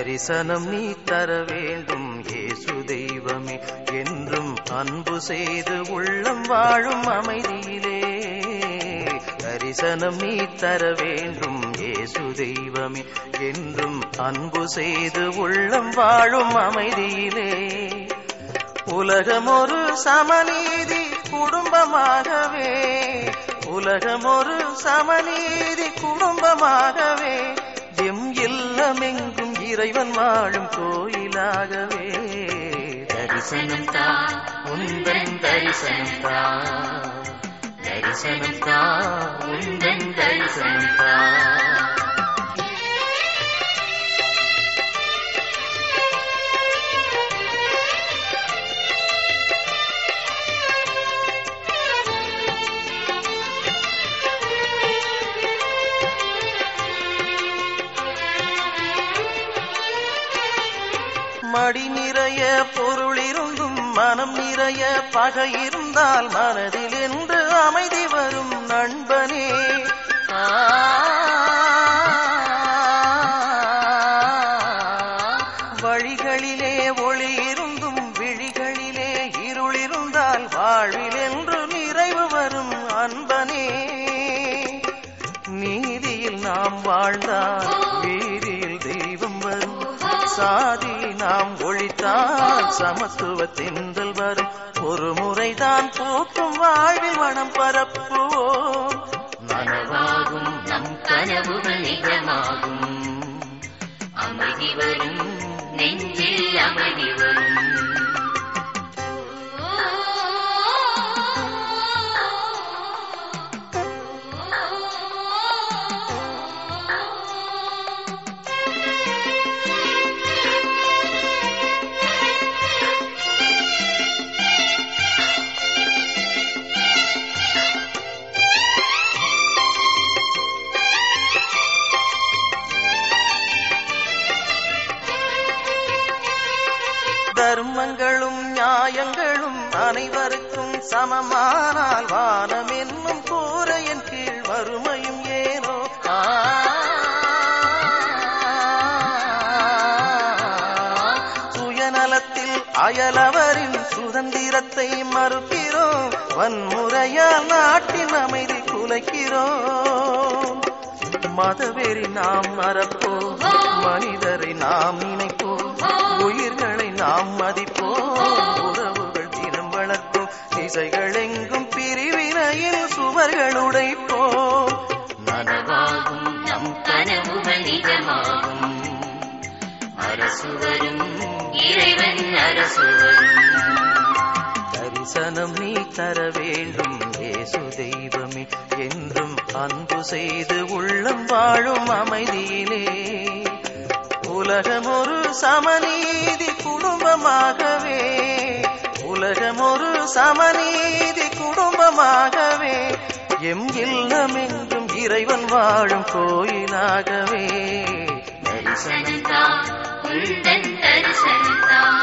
தரிசனம் நீ தர வேண்டும் இயேசு தெய்வமே, என்றும் அன்பு செய்து உள்ளம் வாழும் அமைதியிலே. தரிசனம் நீ தர வேண்டும் இயேசு தெய்வமே, என்றும் அன்பு செய்து உள்ளம் வாழும் அமைதியிலே. உலகம் ஒரு சமநீதி குடும்பமாகவே, உலகம் ஒரு சமநீதி குடும்பமாகவே, எம் இல்லமெங்கும் இறைவன் வாழும் கோயிலாகவே. தரிசனம் தா உந்தன் தரிசனம் தா, தரிசனம் தா உந்தன் தரிசனம் தா. மடி நிறைய பொருள் இருந்தும் மனம் நிறைய பகை இருந்தால் மனதில் என்று அமைதி வரும் நண்பனே. வழிகளிலே ஒளி இருந்தும் விழிகளிலே இருள் இருந்தால் வாழ்வில் என்று நிறைவு வரும் அன்பனே. நீதியில் நாம் வாழ்ந்தால் வீதியில் தெய்வம் வரும், சாதி நாம் ஒழித்தால் சமத்துவ தென்றல் வரும். ஒரு முறைதான் பூக்கும் வாழ்வில் மனம் பரப்புவோம், நனவாகும் நம் கனவுகள் நிஜமாகும். அமைதி வரும் நெஞ்சில் அமைதி வரும். தர்மங்களும் நியாயங்களும் அனைவருக்கும் சமமானால் வானம் என்னும் கூரையின் கீழ் வறுமையும் ஏனோ. சுயநலத்தில் அயலவரின் சுதந்திரத்தை மறுக்கிறோம், வன்முறையால் நாட்டின் அமைதி குலைக்கிறோம். மதவெறி நாம் மறப்போம், மனிதரை நாம் நினைப்போம், உயிர்களை நாம் மதிப்போம், உறவுகள் தினம் வளர்ப்போம், திசைகள் எங்கும் பிரிவினையில் சுவர்கள் உடைப்போம். நனவாகும் நம் கனவுகள் நிஜமாகும், அரசு வரும் இறைவன் அரசு வரும். தரிசனம் நீ தர வேண்டும் இயேசு தெய்வமே, என்றும் அன்பு செய்து உள்ளம் வாழும் அமைதியிலே. உலகம் ஒரு சமநீதி குடும்பமாகவே, உலகம் ஒரு சமநீதி குடும்பமாகவே, எம் இல்லமெங்கும் இறைவன் வாழும் கோயிலாகவே. தரிசனம் தா உந்தன் தரிசனம் தா.